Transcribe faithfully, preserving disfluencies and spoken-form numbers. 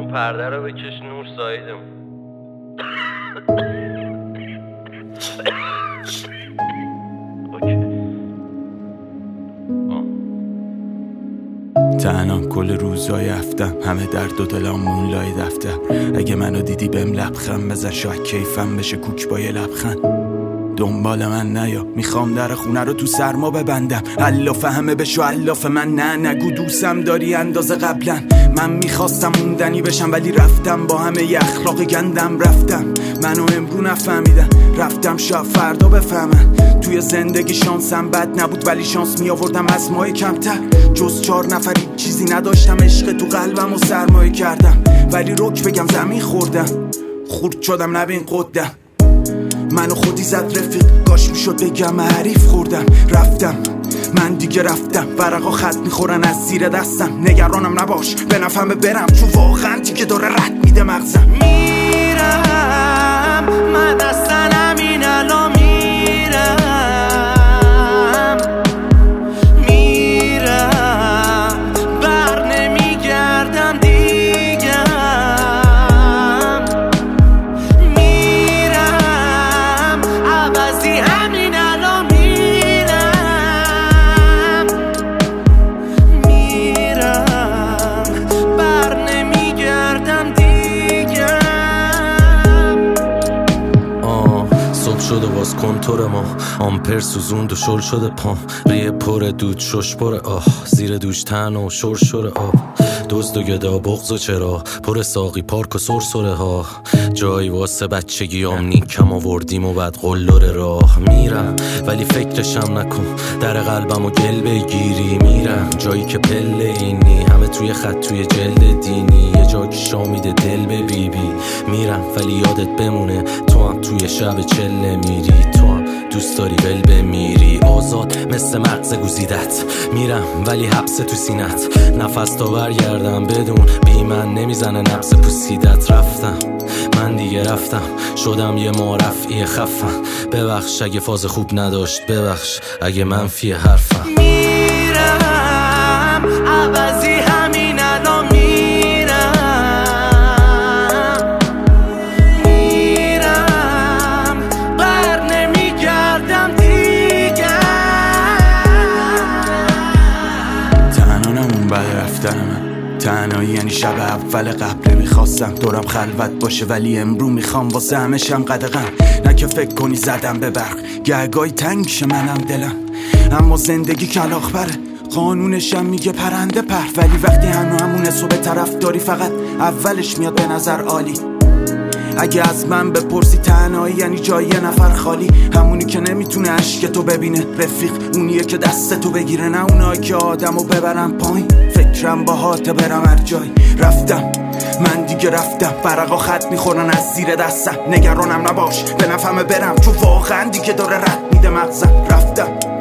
پرده رو بکش نور سایدم. تنها کل روزای هفتم همه درد و دلام مونلای دفتر. اگه منو دیدی بهم لبخند بزن، شاید کیفم بشه کوک با یه لبخند. دنبال من نیا، میخوام در خونه رو تو سرما ببندم. الاف همه بشو الاف من، نه نگو دوستم داری اندازه قبلا. من میخواستم موندنی بشم ولی رفتم با همه ی اخلاق گندم. رفتم منو امرو نفهمیدم، رفتم شاید فردا بفهمن. توی زندگی شانسم بد نبود ولی شانس می آوردم از ماه کمتر. جز چهار نفری چیزی نداشتم، عشق تو قلبم و سرمایه کردم. ولی رک بگم زمین خوردم، خورد شدم نبین قدم. منو خودی زد رفیق، کاش میشد بگم حریف خوردم. رفتم من دیگه رفتم، ورقا خط میخورن از زیر دستم. نگرانم نباش به نفهمه برم، چون واقعا دیگه داره رد میده مغزم. میرم من اصلا همین الان میرم، میرم بر نمیگردم دیگه. میرم عوضی همین الان میرم، میرم بر نمیگردم دیگه. آه صبح شد و باز کنتور ما، آمپر سوزوند و شل شده پام. ریه پر دود شش پره آه، زیر دوش تن و شور شور آب. دزد و گدا بغض و چرا پر ساقی پارک و سرسره ها. جایی واسه بچگیام نیکم آوردیم و بعد قلدر راه. میرم ولی فکرشم نکن، در قلبم و گل بگیری. میرم جایی که پله اینی، همه توی خط توی جلد دینی. یه جا که شامیده دل به بی بی. میرم ولی یادت بمونه تو هم توی شب چله میری. تو هم دوست داری ول بمیری، آزاد مثل مغز گزیدت. میرم ولی حبس تو سینت، نفس تا برگردم بدون بی من نمیزنه نبض پوسیدت. رفتم من دیگه رفتم، شدم یه معرفی خفم. ببخش اگه فاز خوب نداشت، ببخش اگه منفی حرفم. میرم عوضی همین الان میرم، میرم بر نمیگردم دیگه. تنها نمون بعد رفتن من، تنهایی یعنی شب اول قبل. میخواستم دورم خلوت باشه ولی امرو میخوام واسه همشم قدغن. نه که فکر کنی زدم به برق، گهگاهی تنگ شه منم دلم. اما زندگی کلاغ بره، قانونشم میگه پرنده پر. ولی وقتی هنو همونه صبح طرف داری فقط اولش میاد به نظر عالی. اگه از من بپرسی تنهایی یعنی جای یه نفر خالی. همونی که نمیتونه عشق تو ببینه رفیق، اونیه که دست تو بگیره، نه اونایی که آدمو ببرن پایین. فکرم با هات برم هر جای. رفتم من دیگه رفتم، ورقا خط میخورن از زیر دستم. نگرانم نباش به نفهمه برم، چون واقعا دیگه داره رد میده مغزم. رفتم